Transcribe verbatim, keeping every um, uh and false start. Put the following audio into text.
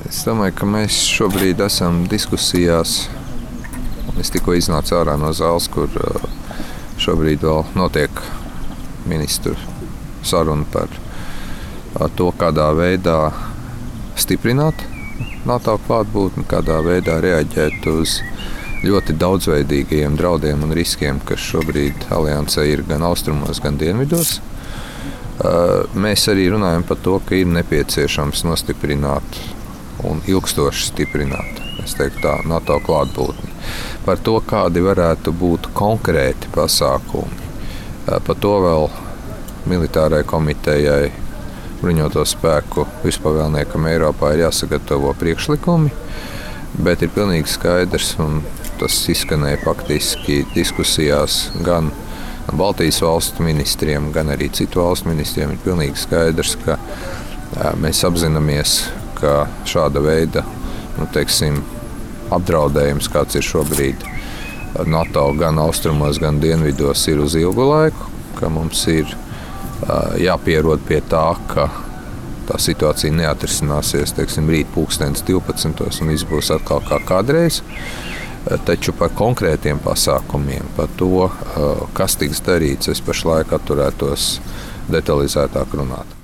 Es domāju, ka mēs šobrīd esam diskusijās. Es tikko iznācu ārā no zāles, kur šobrīd vēl notiek ministru saruna par to, kādā veidā stiprināt NATO klātbūtni, kādā veidā reaģēt uz ļoti daudzveidīgajiem draudiem un riskiem, kas šobrīd aliansē ir gan austrumos, gan dienvidos. Mēs arī runājam par to, ka ir nepieciešams nostiprināt un ilgstoši stiprināt, es teiktu tā, NATO klātbūtni. Par to, kādi varētu būt konkrēti pasākumi. Par to vēl militārai komitejai, bruņoto spēku vispavēlniekam Eiropā ir jāsagatavo priekšlikumi, bet ir pilnīgi skaidrs, un tas izskanēja faktiski diskusijās gan Baltijas valstu ministriem, gan arī citu valstu ministriem, ir pilnīgi skaidrs, ka mēs apzināmies, ka šāda veida, nu, teiksim, apdraudējums, kāds ir šobrīd NATO gan austrumos, gan dienvidos, ir uz ilgu laiku, ka mums ir jāpierod pie tā, ka tā situācija neatrisināsies, teiksim, rīt pulkstenis divpadsmitos un viss būs atkal kā kādreiz. Taču par konkrētiem pasākumiem, par to, kas tiks darīts, es pašlaik atturētos detalizētāk runāt.